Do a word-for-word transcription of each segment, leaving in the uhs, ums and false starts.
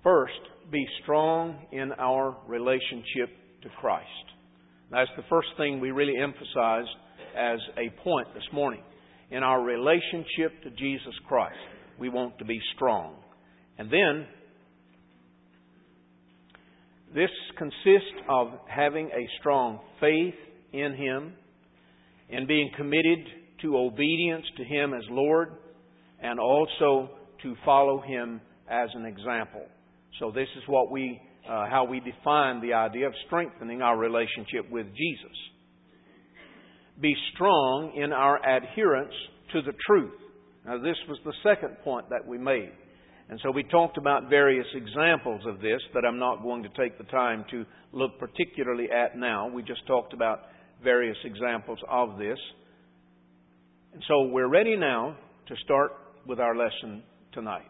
First, be strong in our relationship to Christ. That's the first thing we really emphasized as a point this morning. In our relationship to Jesus Christ, we want to be strong. And then, this consists of having a strong faith in Him, and being committed to obedience to Him as Lord, and also to follow Him as an example. So this is what we, uh, how we define the idea of strengthening our relationship with Jesus. Be strong in our adherence to the truth. Now this was the second point that we made. And so we talked about various examples of this that I'm not going to take the time to look particularly at now. We just talked about various examples of this. And so we're ready now to start with our lesson tonight.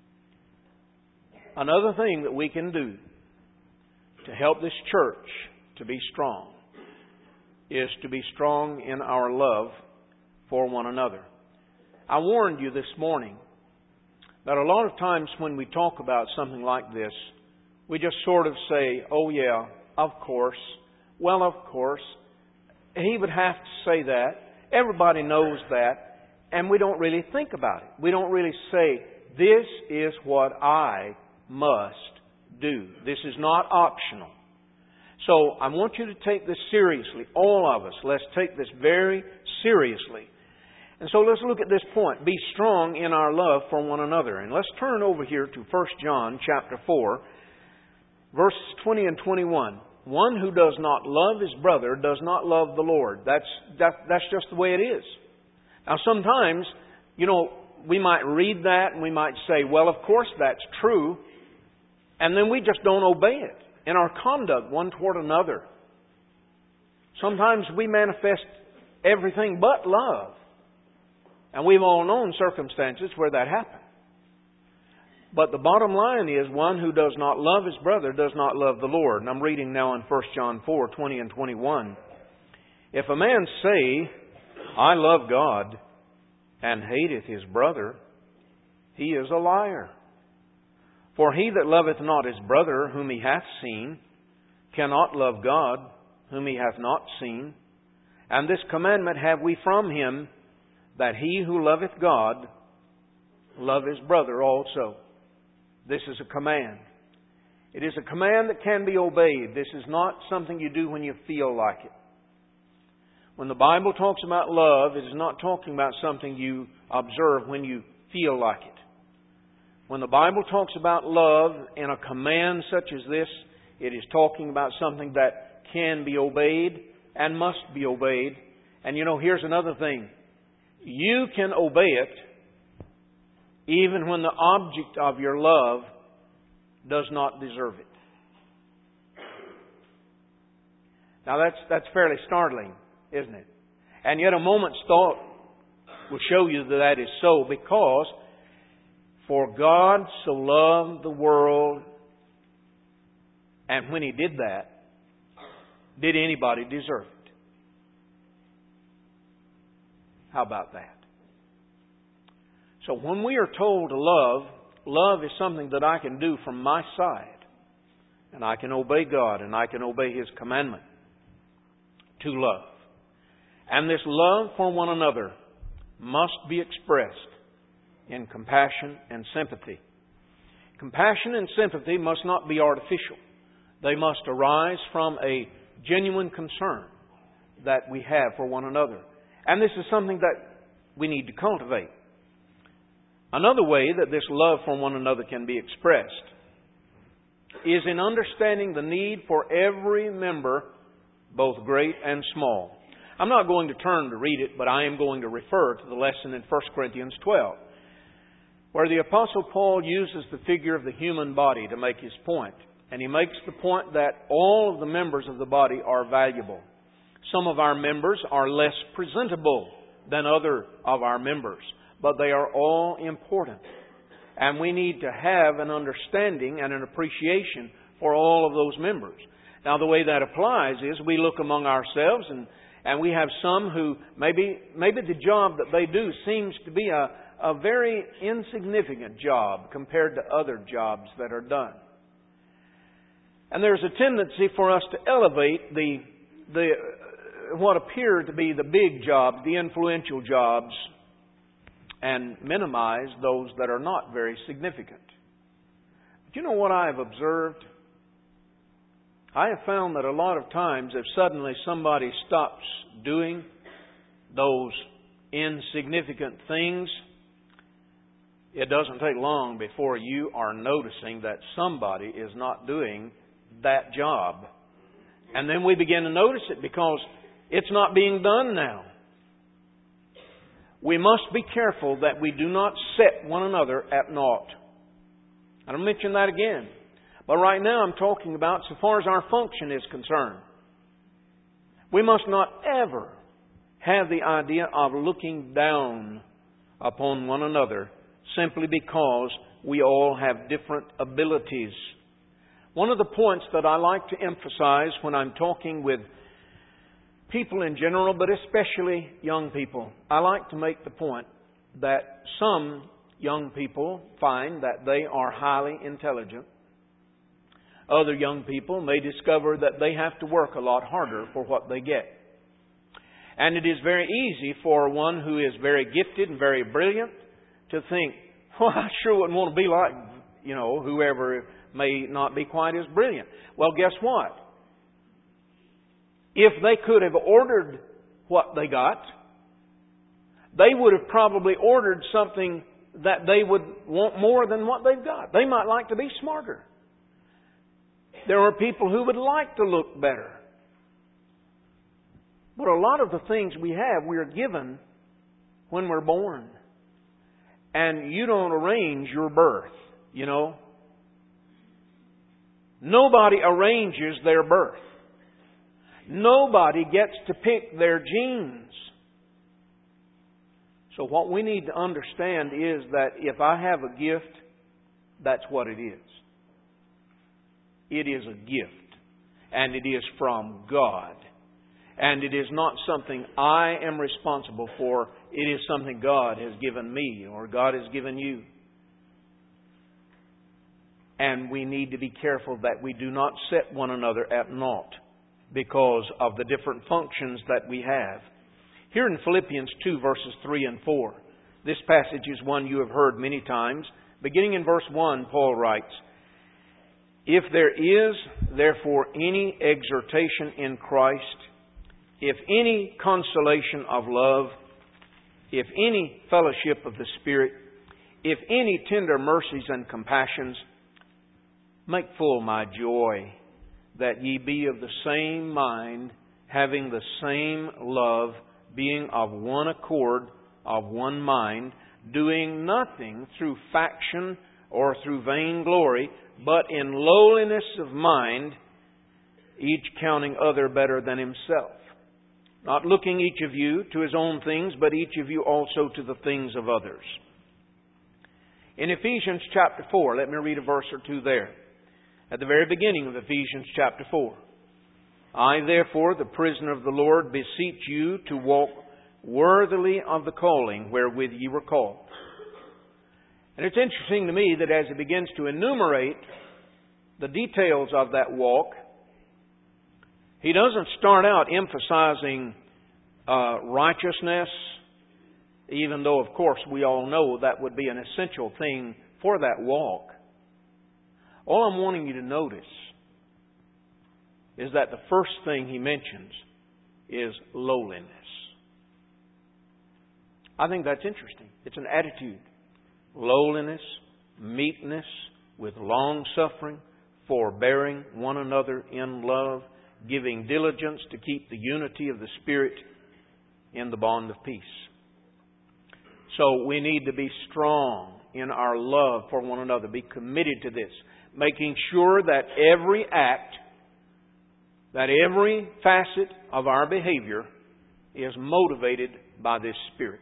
Another thing that we can do to help this church to be strong is to be strong in our love for one another. I warned you this morning that a lot of times when we talk about something like this, we just sort of say, oh yeah, of course, well of course, he would have to say that, everybody knows that, and we don't really think about it. We don't really say, this is what I must do. This is not optional. So I want you to take this seriously. All of us, let's take this very seriously. And so let's look at this point. Be strong in our love for one another. And let's turn over here to First John chapter four, verses twenty and twenty-one. One who does not love his brother does not love the Lord. That's, that, that's just the way it is. Now sometimes, you know, we might read that and we might say, well, of course that's true. And then we just don't obey it in our conduct one toward another. Sometimes we manifest everything but love. And we've all known circumstances where that happened. But the bottom line is, one who does not love his brother does not love the Lord. And I'm reading now in First John four, twenty and twenty-one. If a man say, I love God, and hateth his brother, he is a liar. For he that loveth not his brother whom he hath seen, cannot love God whom he hath not seen. And this commandment have we from him, that he who loveth God, love his brother also. This is a command. It is a command that can be obeyed. This is not something you do when you feel like it. When the Bible talks about love, it is not talking about something you observe when you feel like it. When the Bible talks about love in a command such as this, it is talking about something that can be obeyed and must be obeyed. And you know, here's another thing. You can obey it even when the object of your love does not deserve it. Now that's, that's fairly startling, isn't it? And yet a moment's thought will show you that that is so, because for God so loved the world, and when He did that, did anybody deserve it? How about that? So when we are told to love, love is something that I can do from my side. And I can obey God and I can obey His commandment to love. And this love for one another must be expressed in compassion and sympathy. Compassion and sympathy must not be artificial. They must arise from a genuine concern that we have for one another. And this is something that we need to cultivate. Another way that this love for one another can be expressed is in understanding the need for every member, both great and small. I'm not going to turn to read it, but I am going to refer to the lesson in First Corinthians twelve, where the Apostle Paul uses the figure of the human body to make his point. And he makes the point that all of the members of the body are valuable. Some of our members are less presentable than other of our members, but they are all important. And we need to have an understanding and an appreciation for all of those members. Now, the way that applies is we look among ourselves and, and we have some who maybe, maybe the job that they do seems to be a, a very insignificant job compared to other jobs that are done. And there's a tendency for us to elevate the, the what appear to be the big jobs, the influential jobs, and minimize those that are not very significant. But you know what I have observed? I have found that a lot of times if suddenly somebody stops doing those insignificant things, it doesn't take long before you are noticing that somebody is not doing that job. And then we begin to notice it because it's not being done now. We must be careful that we do not set one another at naught. I'll mention that again. But right now I'm talking about so far as our function is concerned. We must not ever have the idea of looking down upon one another simply because we all have different abilities. One of the points that I like to emphasize when I'm talking with people in general, but especially young people, I like to make the point that some young people find that they are highly intelligent. Other young people may discover that they have to work a lot harder for what they get. And it is very easy for one who is very gifted and very brilliant to think, well, I sure wouldn't want to be like, you know, whoever may not be quite as brilliant. Well, guess what? If they could have ordered what they got, they would have probably ordered something that they would want more than what they've got. They might like to be smarter. There are people who would like to look better. But a lot of the things we have, we are given when we're born. And you don't arrange your birth, you know. Nobody arranges their birth. Nobody gets to pick their genes. So what we need to understand is that if I have a gift, that's what it is. It is a gift. And it is from God. And it is not something I am responsible for. It is something God has given me or God has given you. And we need to be careful that we do not set one another at naught because of the different functions that we have. Here in Philippians two, verses three and four, this passage is one you have heard many times. Beginning in verse one, Paul writes, "If there is, therefore, any exhortation in Christ, if any consolation of love, if any fellowship of the Spirit, if any tender mercies and compassions, make full my joy, that ye be of the same mind, having the same love, being of one accord, of one mind, doing nothing through faction or through vainglory, but in lowliness of mind, each counting other better than himself. Not looking each of you to his own things, but each of you also to the things of others." In Ephesians chapter four, let me read a verse or two there. At the very beginning of Ephesians chapter four. "I therefore, the prisoner of the Lord, beseech you to walk worthily of the calling wherewith ye were called." And it's interesting to me that as he begins to enumerate the details of that walk, he doesn't start out emphasizing uh, righteousness, even though, of course, we all know that would be an essential thing for that walk. All I'm wanting you to notice is that the first thing he mentions is lowliness. I think that's interesting. It's an attitude. Lowliness, meekness, with long suffering, forbearing one another in love, giving diligence to keep the unity of the Spirit in the bond of peace. So we need to be strong in our love for one another. Be committed to this. Making sure that every act, that every facet of our behavior is motivated by this Spirit.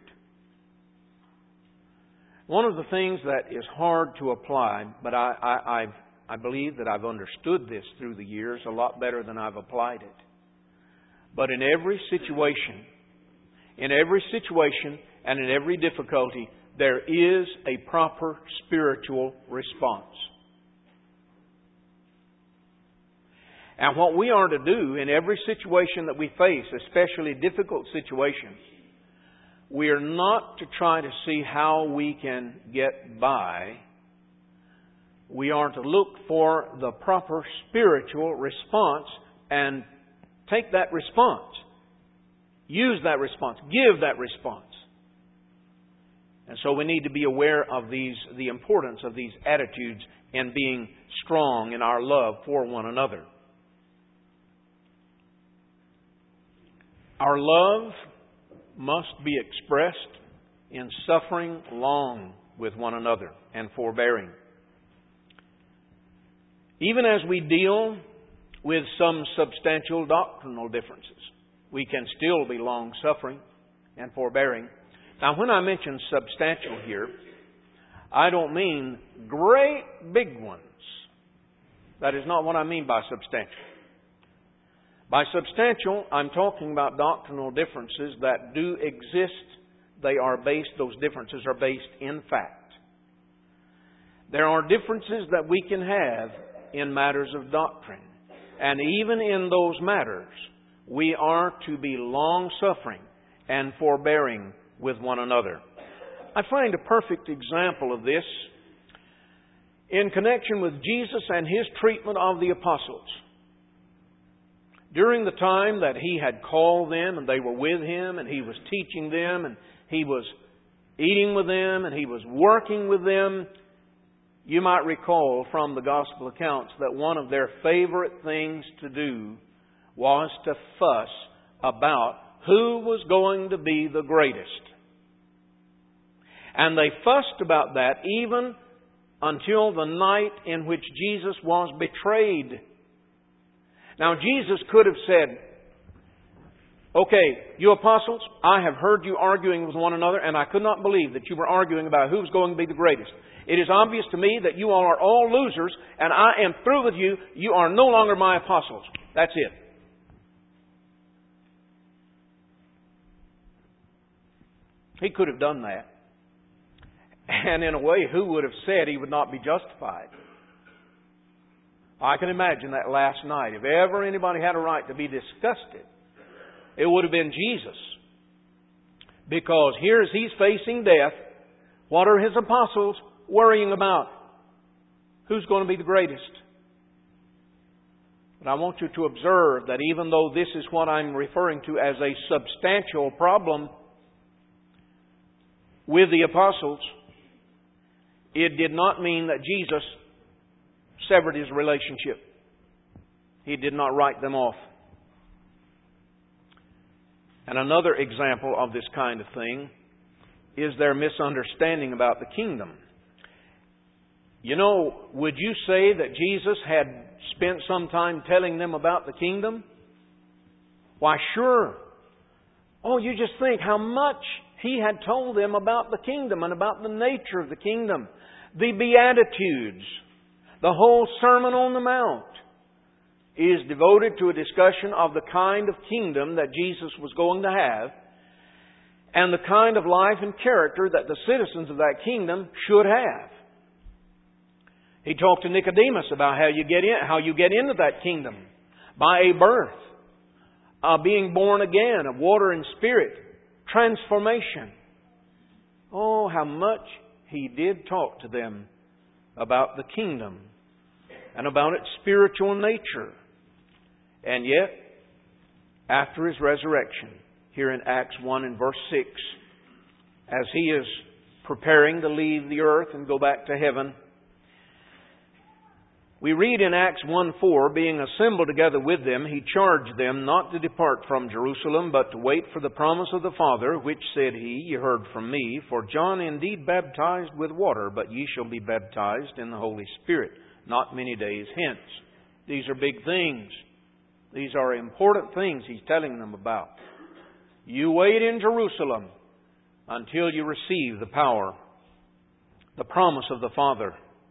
One of the things that is hard to apply, but I, I, I've, I believe that I've understood this through the years a lot better than I've applied it. But in every situation, in every situation and in every difficulty, there is a proper spiritual response. And what we are to do in every situation that we face, especially difficult situations, we are not to try to see how we can get by. We are to look for the proper spiritual response and take that response. Use that response. Give that response. And so we need to be aware of these, the importance of these attitudes in being strong in our love for one another. Our love must be expressed in suffering long with one another and forbearing. Even as we deal with some substantial doctrinal differences, we can still be long-suffering and forbearing. Now, when I mention substantial here, I don't mean great big ones. That is not what I mean by substantial. By substantial, I'm talking about doctrinal differences that do exist. They are based, those differences are based in fact. There are differences that we can have in matters of doctrine. And even in those matters, we are to be long-suffering and forbearing with one another. I find a perfect example of this in connection with Jesus and His treatment of the apostles. During the time that He had called them and they were with Him and He was teaching them and He was eating with them and He was working with them, you might recall from the Gospel accounts that one of their favorite things to do was to fuss about who was going to be the greatest. And they fussed about that even until the night in which Jesus was betrayed. Now, Jesus could have said, "Okay, you apostles, I have heard you arguing with one another, and I could not believe that you were arguing about who was going to be the greatest. It is obvious to me that you all are all losers, and I am through with you. You are no longer my apostles." That's it. He could have done that. And in a way, who would have said he would not be justified? I can imagine that last night. If ever anybody had a right to be disgusted, it would have been Jesus. Because here as He's facing death, what are His apostles worrying about? Who's going to be the greatest? But I want you to observe that even though this is what I'm referring to as a substantial problem with the apostles, it did not mean that Jesus severed His relationship. He did not write them off. And another example of this kind of thing is their misunderstanding about the kingdom. You know, would you say that Jesus had spent some time telling them about the kingdom? Why, sure. Oh, you just think how much He had told them about the kingdom and about the nature of the kingdom. The Beatitudes, the whole Sermon on the Mount, is devoted to a discussion of the kind of kingdom that Jesus was going to have and the kind of life and character that the citizens of that kingdom should have. He talked to Nicodemus about how you get in, how you get into that kingdom by a birth, uh, being born again of water and spirit, transformation. Oh, how much He did talk to them about the kingdom and about its spiritual nature. And yet, after His resurrection, here in Acts one and verse six, as He is preparing to leave the earth and go back to heaven, we read in Acts one four, being assembled together with them, He charged them not to depart from Jerusalem, but to wait for the promise of the Father, which said He, ye heard from me, for John indeed baptized with water, but ye shall be baptized in the Holy Spirit, not many days hence. These are big things. These are important things He's telling them about. You wait in Jerusalem until you receive the power, the promise of the Father.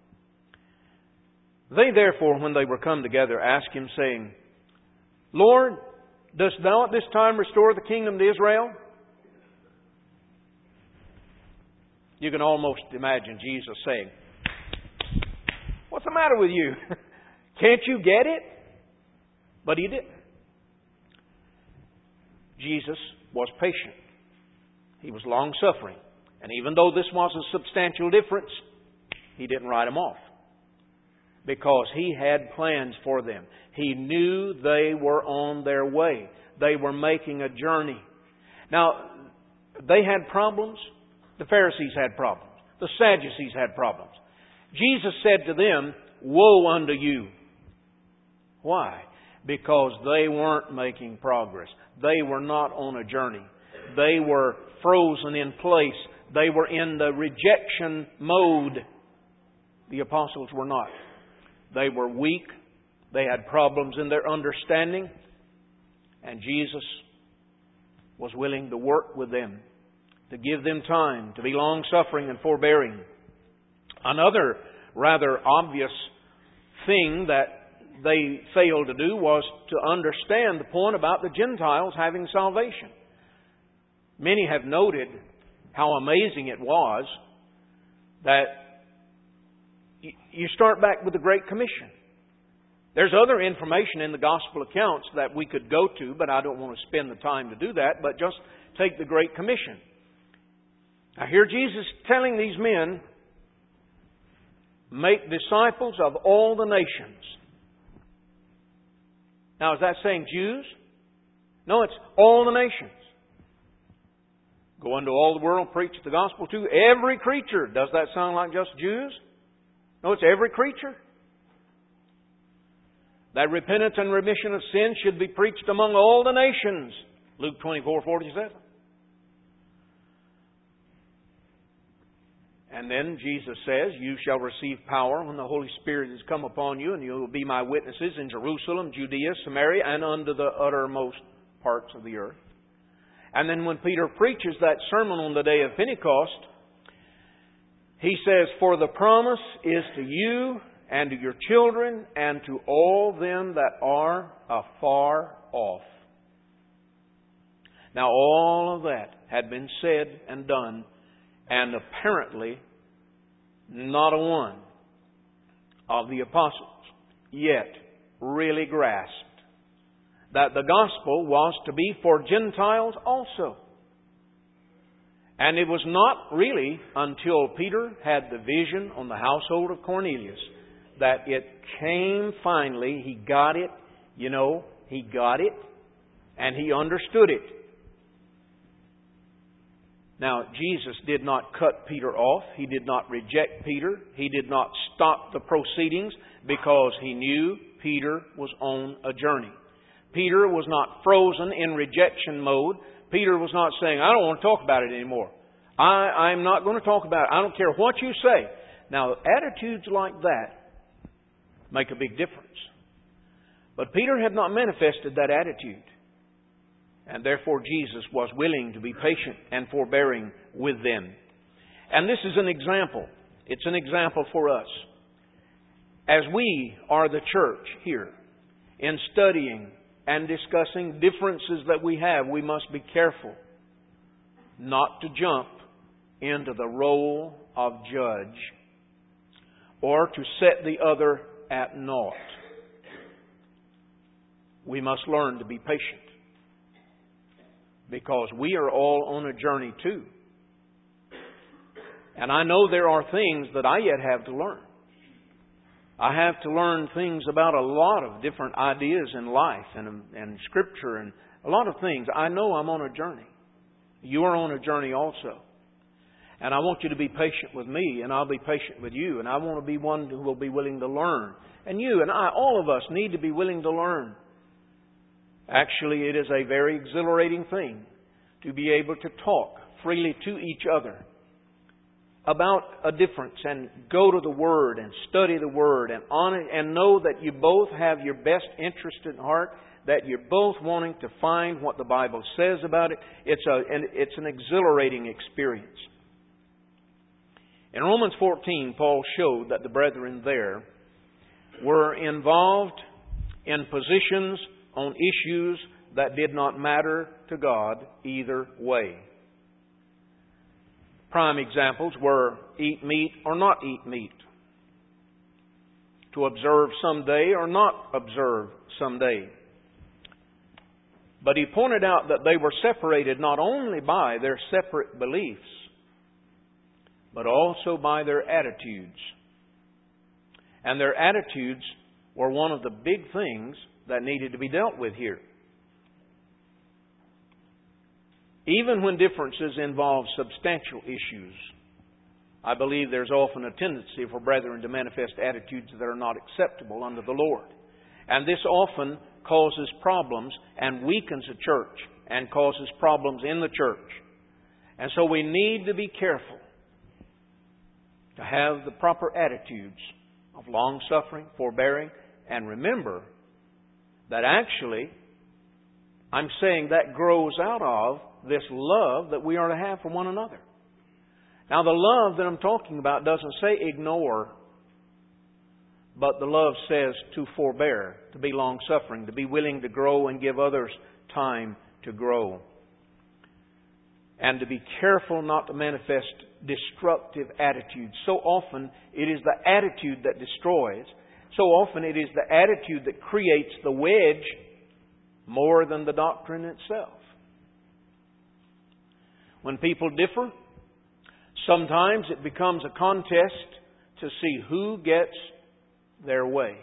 They therefore, when they were come together, asked Him, saying, Lord, dost Thou at this time restore the kingdom to Israel? You can almost imagine Jesus saying, "What's the matter with you? Can't you get it?" But He didn't. Jesus was patient. He was long-suffering. And even though this was a substantial difference, He didn't write them off. Because He had plans for them. He knew they were on their way. They were making a journey. Now, they had problems. The Pharisees had problems. The Sadducees had problems. Jesus said to them, "Woe unto you." Why? Because they weren't making progress. They were not on a journey. They were frozen in place. They were in the rejection mode. The apostles were not. They were weak. They had problems in their understanding. And Jesus was willing to work with them, to give them time, to be long-suffering and forbearing. Another rather obvious thing that they failed to do was to understand the point about the Gentiles having salvation. Many have noted how amazing it was that you start back with the Great Commission. There's other information in the Gospel accounts that we could go to, but I don't want to spend the time to do that, but just take the Great Commission. Now here Jesus telling these men, make disciples of all the nations. Now is that saying Jews? No, it's all the nations. Go into all the world, preach the gospel to every creature. Does that sound like just Jews? No, it's every creature. That repentance and remission of sins should be preached among all the nations. Luke twenty-four forty-seven. And then Jesus says, "You shall receive power when the Holy Spirit has come upon you, and you will be my witnesses in Jerusalem, Judea, Samaria, and unto the uttermost parts of the earth." And then when Peter preaches that sermon on the day of Pentecost, he says, "For the promise is to you and to your children and to all them that are afar off." Now all of that had been said and done, and apparently not a one of the apostles yet really grasped that the gospel was to be for Gentiles also. And it was not really until Peter had the vision on the household of Cornelius that it came finally. He got it, you know, he got it, and he understood it. Now, Jesus did not cut Peter off. He did not reject Peter. He did not stop the proceedings because he knew Peter was on a journey. Peter was not frozen in rejection mode. Peter was not saying, "I don't want to talk about it anymore. I, I'm not going to talk about it. I don't care what you say." Now, attitudes like that make a big difference. But Peter had not manifested that attitude. And therefore Jesus was willing to be patient and forbearing with them. And this is an example. It's an example for us. As we are the church here, in studying and discussing differences that we have, we must be careful not to jump into the role of judge or to set the other at naught. We must learn to be patient because we are all on a journey too. And I know there are things that I yet have to learn. I have to learn things about a lot of different ideas in life and, and Scripture and a lot of things. I know I'm on a journey. You are on a journey also. And I want you to be patient with me, and I'll be patient with you. And I want to be one who will be willing to learn. And you and I, all of us, need to be willing to learn. Actually, it is a very exhilarating thing to be able to talk freely to each other about a difference and go to the Word and study the Word and on it and know that you both have your best interest at heart, that you're both wanting to find what the Bible says about it. It's a it's an exhilarating experience. In Romans fourteen, Paul showed that the brethren there were involved in positions on issues that did not matter to God either way. prime examples were eat meat or not eat meat, to observe some day or not observe some day. But he pointed out that they were separated not only by their separate beliefs, but also by their attitudes. And their attitudes were one of the big things that needed to be dealt with here. Even when differences involve substantial issues, I believe there's often a tendency for brethren to manifest attitudes that are not acceptable unto the Lord. And this often causes problems and weakens a church and causes problems in the church. And so we need to be careful to have the proper attitudes of long-suffering, forbearing, and remember that actually I'm saying that grows out of this love that we are to have for one another. Now, the love that I'm talking about doesn't say ignore, but the love says to forbear, to be long-suffering, to be willing to grow and give others time to grow. And to be careful not to manifest destructive attitudes. So often it is the attitude that destroys. So often it is the attitude that creates the wedge more than the doctrine itself. When people differ, sometimes it becomes a contest to see who gets their way.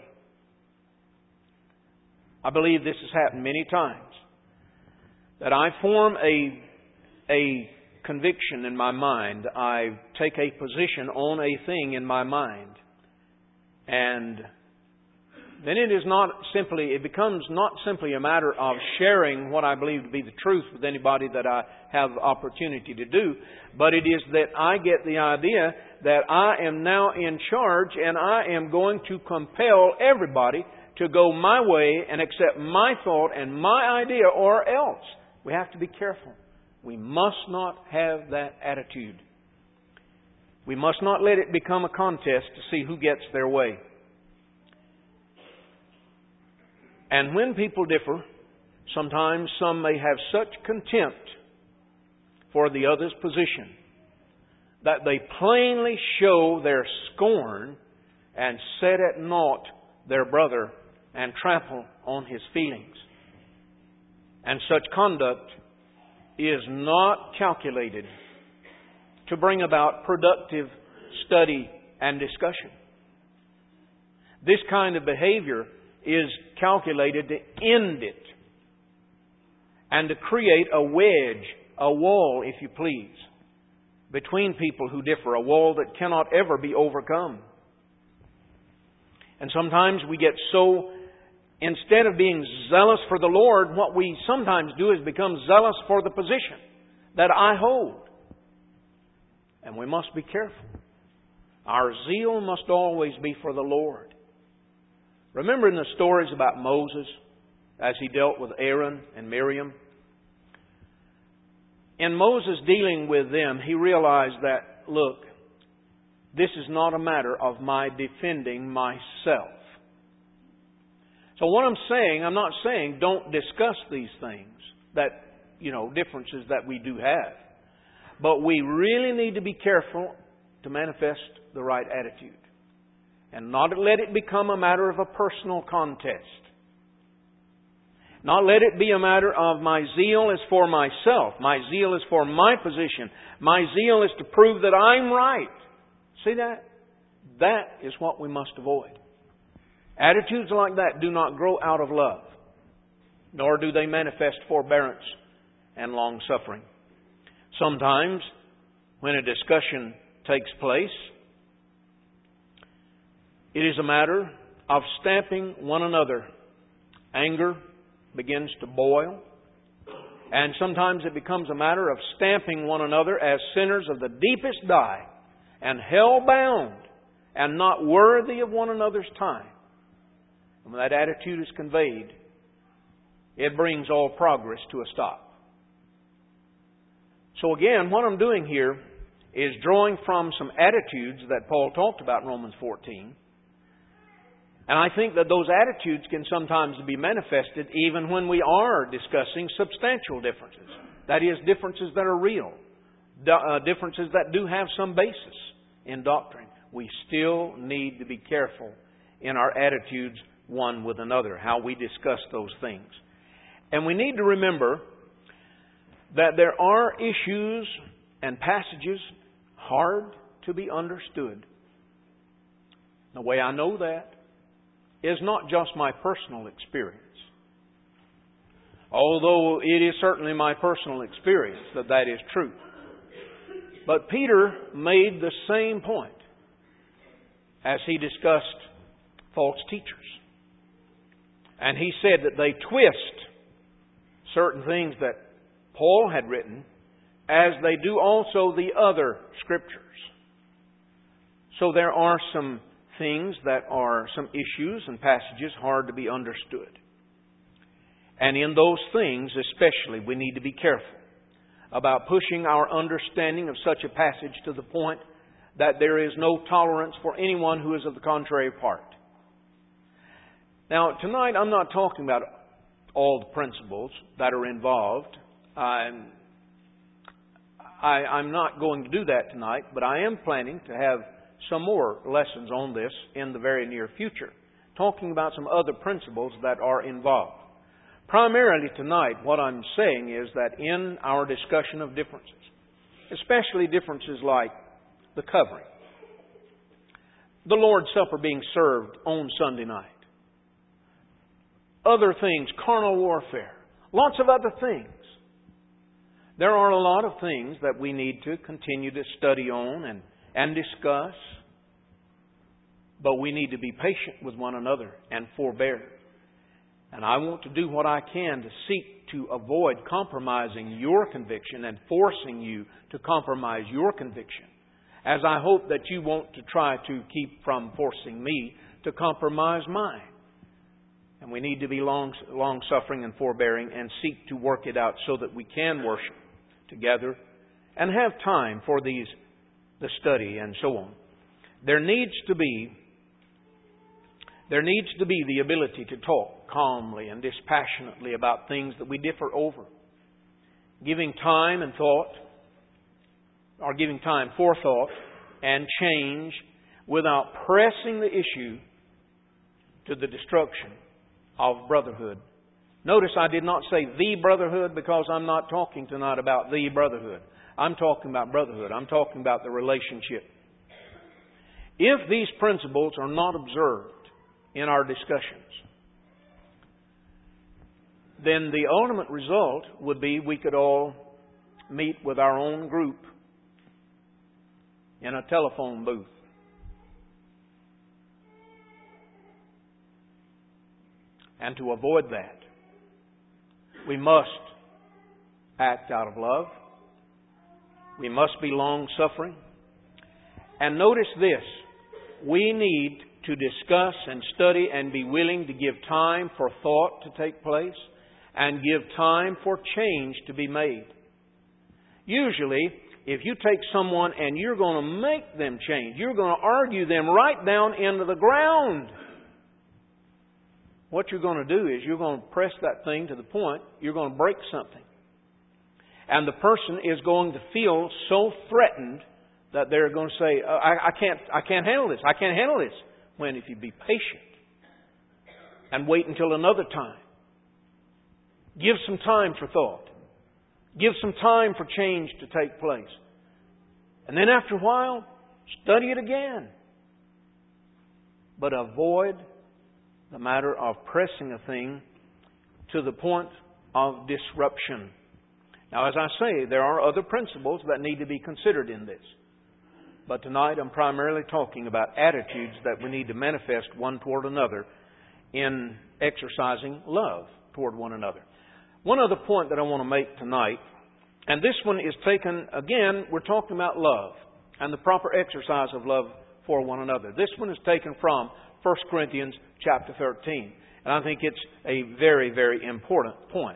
I believe this has happened many times. That I form a, a conviction in my mind. I take a position on a thing in my mind. And then it is not simply, it becomes not simply a matter of sharing what I believe to be the truth with anybody that I have the opportunity to do, but it is that I get the idea that I am now in charge and I am going to compel everybody to go my way and accept my thought and my idea, or else. We have to be careful. We must not have that attitude. We must not let it become a contest to see who gets their way. And when people differ, sometimes some may have such contempt for the other's position that they plainly show their scorn and set at naught their brother and trample on his feelings. And such conduct is not calculated to bring about productive study and discussion. This kind of behavior is calculated to end it and to create a wedge, a wall, if you please, between people who differ, a wall that cannot ever be overcome. And sometimes we get so, instead of being zealous for the Lord, what we sometimes do is become zealous for the position that I hold. And we must be careful. Our zeal must always be for the Lord. Remember in the stories about Moses, as he dealt with Aaron and Miriam? In Moses dealing with them, he realized that, look, this is not a matter of my defending myself. So what I'm saying, I'm not saying don't discuss these things, that, you know, differences that we do have. But we really need to be careful to manifest the right attitude. And not let it become a matter of a personal contest. Not let it be a matter of my zeal is for myself. My zeal is for my position. My zeal is to prove that I'm right. See that? That is what we must avoid. Attitudes like that do not grow out of love, nor do they manifest forbearance and long-suffering. Sometimes, when a discussion takes place, it is a matter of stamping one another. Anger begins to boil. And sometimes it becomes a matter of stamping one another as sinners of the deepest dye and hell-bound and not worthy of one another's time. And when that attitude is conveyed, it brings all progress to a stop. So again, what I'm doing here is drawing from some attitudes that Paul talked about in Romans fourteen. And I think that those attitudes can sometimes be manifested even when we are discussing substantial differences. That is, differences that are real. uh, differences that do have some basis in doctrine, we still need to be careful in our attitudes one with another, how we discuss those things. And we need to remember that there are issues and passages hard to be understood. The way I know that is not just my personal experience, although it is certainly my personal experience that that is true. But Peter made the same point as he discussed false teachers. And he said that they twist certain things that Paul had written as they do also the other Scriptures. So there are some things that are some issues and passages hard to be understood. And in those things especially we need to be careful about pushing our understanding of such a passage to the point that there is no tolerance for anyone who is of the contrary part. Now, tonight I'm not talking about all the principles that are involved. I'm, I, I'm not going to do that tonight, but I am planning to have some more lessons on this in the very near future, talking about some other principles that are involved. Primarily tonight, what I'm saying is that in our discussion of differences, especially differences like the covering, the Lord's Supper being served on Sunday night, other things, carnal warfare, lots of other things. There are a lot of things that we need to continue to study on and, and discuss, but we need to be patient with one another and forbear. And I want to do what I can to seek to avoid compromising your conviction and forcing you to compromise your conviction, as I hope that you want to try to keep from forcing me to compromise mine. And we need to be long, long-suffering and forbearing and seek to work it out so that we can worship together and have time for these, the study and so on. There needs to be There needs to be the ability to talk calmly and dispassionately about things that we differ over. Giving time and thought, or giving time for thought and change without pressing the issue to the destruction of brotherhood. Notice I did not say the brotherhood, because I'm not talking tonight about the brotherhood. I'm talking about brotherhood. I'm talking about the relationship. If these principles are not observed in our discussions, then the ultimate result would be we could all meet with our own group in a telephone booth. And to avoid that, we must act out of love. We must be long-suffering. And notice this, we need to discuss and study and be willing to give time for thought to take place and give time for change to be made. Usually, if you take someone and you're going to make them change, you're going to argue them right down into the ground. What you're going to do is you're going to press that thing to the point you're going to break something. And the person is going to feel so threatened that they're going to say, I, I can't, I can't handle this. I can't handle this. When if you be patient and wait until another time, give some time for thought, give some time for change to take place, and then after a while, study it again. But avoid the matter of pressing a thing to the point of disruption. Now, as I say, there are other principles that need to be considered in this. But tonight I'm primarily talking about attitudes that we need to manifest one toward another in exercising love toward one another. One other point that I want to make tonight, and this one is taken, again, we're talking about love and the proper exercise of love for one another. This one is taken from First Corinthians chapter thirteen. And I think it's a very, very important point.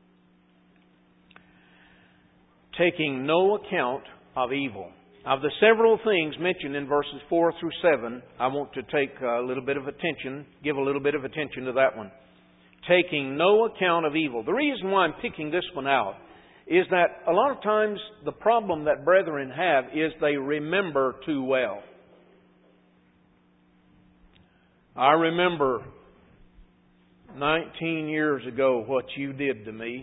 Taking no account of evil. Of the several things mentioned in verses four through seven, I want to take a little bit of attention, give a little bit of attention to that one. Taking no account of evil. The reason why I'm picking this one out is that a lot of times the problem that brethren have is they remember too well. I remember nineteen years ago what you did to me.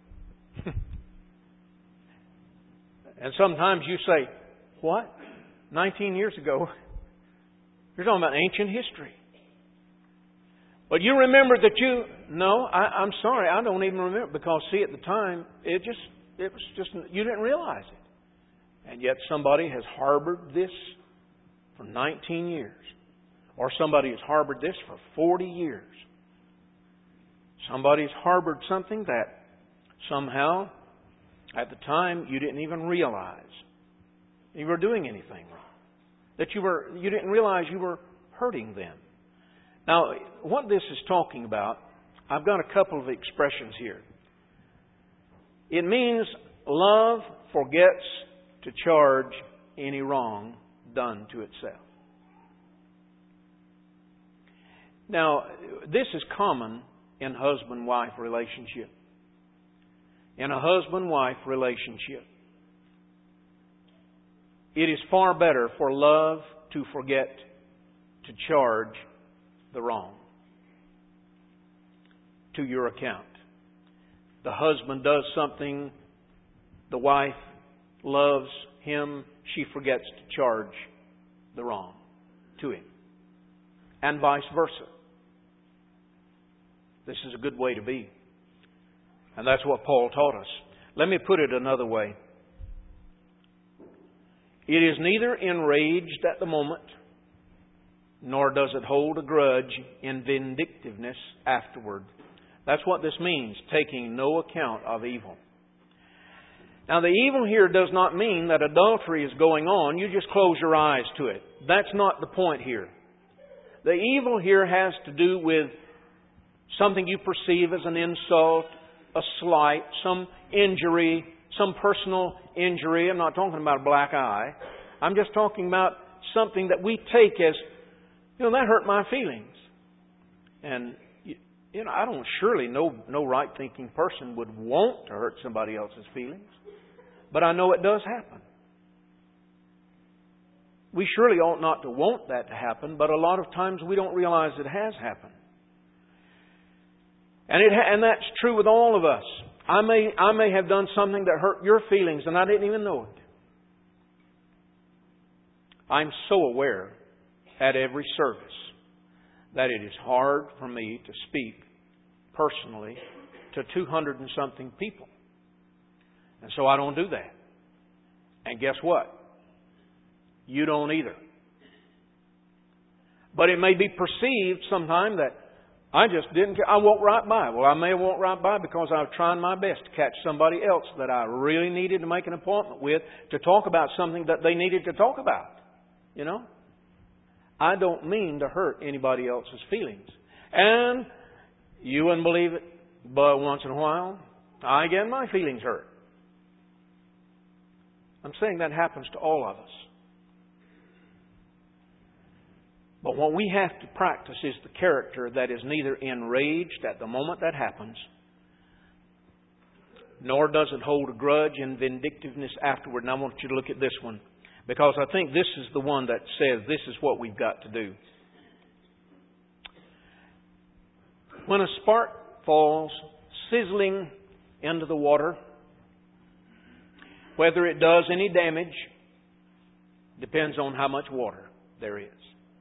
And sometimes you say, what? nineteen years ago? You're talking about ancient history. But you remember that you... No, I, I'm sorry, I don't even remember. Because, see, at the time, it just... It was just... You didn't realize it. And yet somebody has harbored this for nineteen years. Or somebody has harbored this for forty years. Somebody's harbored something that somehow, at the time, you didn't even realize you were doing anything wrong. That you were, you didn't realize you were hurting them. Now, what this is talking about, I've got a couple of expressions here. It means love forgets to charge any wrong done to itself. Now, this is common in husband-wife relationship. In a husband-wife relationship, it is far better for love to forget to charge the wrong to your account. The husband does something, the wife loves him, she forgets to charge the wrong to him. And vice versa. This is a good way to be. And that's what Paul taught us. Let me put it another way. It is neither enraged at the moment, nor does it hold a grudge in vindictiveness afterward. That's what this means, taking no account of evil. Now, the evil here does not mean that adultery is going on. You just close your eyes to it. That's not the point here. The evil here has to do with something you perceive as an insult, a slight, some injury, some personal injury. I'm not talking about a black eye. I'm just talking about something that we take as, you know, that hurt my feelings. And, you know, I don't, surely no, no right-thinking person would want to hurt somebody else's feelings. But I know it does happen. We surely ought not to want that to happen, but a lot of times we don't realize it has happened. And it ha- and that's true with all of us. I may I may have done something that hurt your feelings and I didn't even know it. I'm so aware at every service that it is hard for me to speak personally to two hundred and something people. And so I don't do that. And guess what? You don't either. But it may be perceived sometime that I just didn't care. I walked right by. Well, I may have walked right by because I was trying my best to catch somebody else that I really needed to make an appointment with to talk about something that they needed to talk about. You know? I don't mean to hurt anybody else's feelings. And you wouldn't believe it, but once in a while, I get my feelings hurt. I'm saying that happens to all of us. But what we have to practice is the character that is neither enraged at the moment that happens, nor does it hold a grudge in vindictiveness afterward. And I want you to look at this one, because I think this is the one that says this is what we've got to do. When a spark falls sizzling into the water, whether it does any damage depends on how much water there is.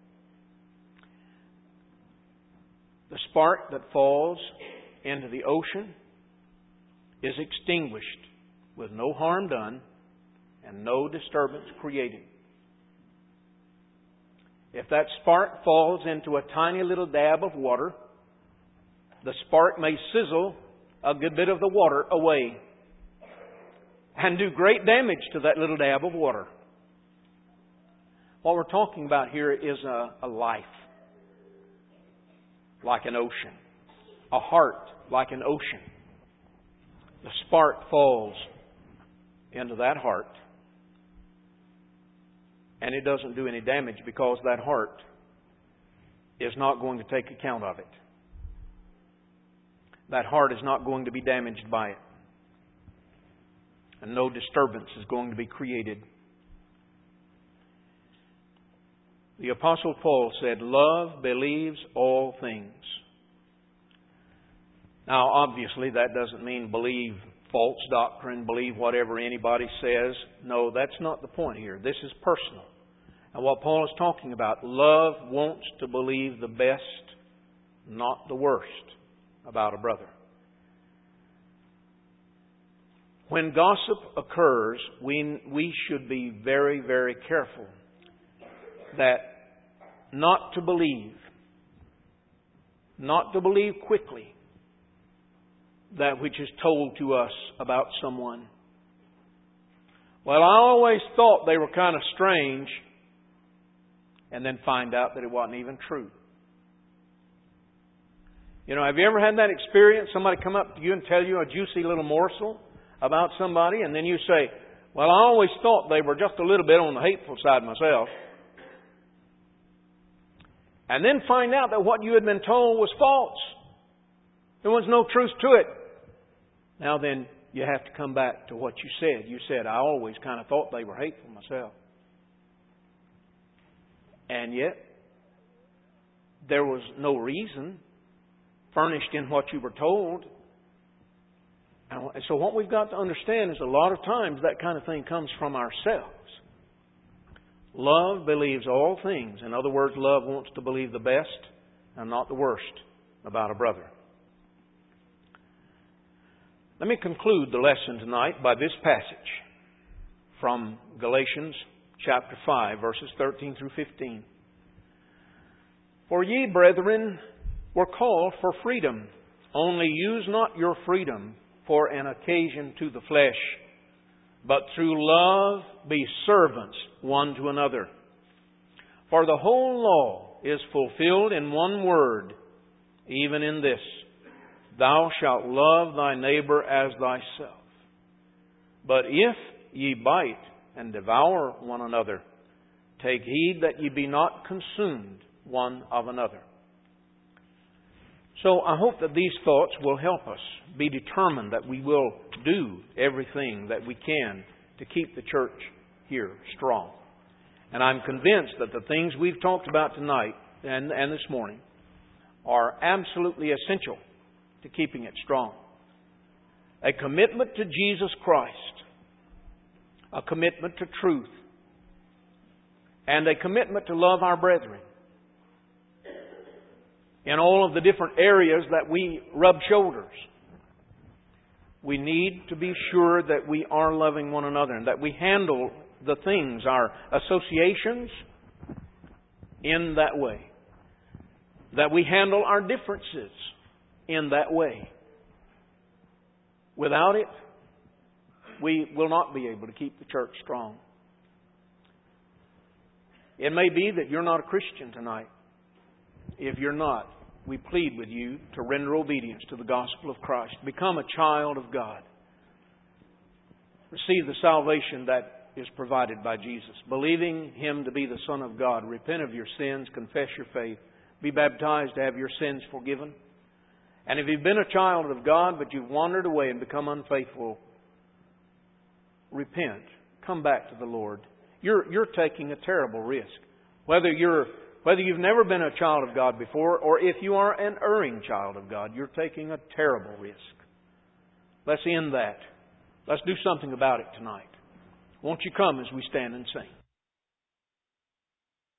The spark that falls into the ocean is extinguished with no harm done and no disturbance created. If that spark falls into a tiny little dab of water, the spark may sizzle a good bit of the water away and do great damage to that little dab of water. What we're talking about here is a, a life like an ocean, a heart like an ocean. The spark falls into that heart, and it doesn't do any damage because that heart is not going to take account of it. That heart is not going to be damaged by it. and no disturbance is going to be created. The Apostle Paul said, "Love believes all things." Now, obviously, that doesn't mean believe false doctrine, believe whatever anybody says. No, that's not the point here. This is personal. And what Paul is talking about, love wants to believe the best, not the worst, about a brother. When gossip occurs, we, we should be very, very careful that not to believe, not to believe quickly that which is told to us about someone. Well, I always thought they were kind of strange, and then find out that it wasn't even true. You know, have you ever had that experience? Somebody come up to you and tell you a juicy little morsel about somebody, and then you say, "Well, I always thought they were just a little bit on the hateful side myself." And then find out that what you had been told was false. There was no truth to it. Now then, you have to come back to what you said. You said, "I always kind of thought they were hateful myself." And yet, there was no reason furnished in what you were told. And so what we've got to understand is a lot of times that kind of thing comes from ourselves. Love believes all things. In other words, love wants to believe the best and not the worst about a brother. Let me conclude the lesson tonight by this passage from Galatians chapter five, verses thirteen through fifteen. "For ye, brethren, were called for freedom. Only use not your freedom for an occasion to the flesh, but through love be servants one to another. For the whole law is fulfilled in one word, even in this: Thou shalt love thy neighbor as thyself. But if ye bite and devour one another, take heed that ye be not consumed one of another." So I hope that these thoughts will help us be determined that we will do everything that we can to keep the church here strong. And I'm convinced that the things we've talked about tonight and, and this morning are absolutely essential to keeping it strong. A commitment to Jesus Christ, a commitment to truth, and a commitment to love our brethren in all of the different areas that we rub shoulders. We need to be sure that we are loving one another and that we handle the things, our associations, in that way. That we handle our differences in that way. Without it, we will not be able to keep the church strong. It may be that you're not a Christian tonight. If you're not, we plead with you to render obedience to the gospel of Christ. Become a child of God. Receive the salvation that is provided by Jesus. Believing Him to be the Son of God. Repent of your sins. Confess your faith. Be baptized to have your sins forgiven. And if you've been a child of God, but you've wandered away and become unfaithful, repent. Come back to the Lord. You're, you're taking a terrible risk. Whether you're Whether you've never been a child of God before, or if you are an erring child of God, you're taking a terrible risk. Let's end that. Let's do something about it tonight. Won't you come as we stand and sing?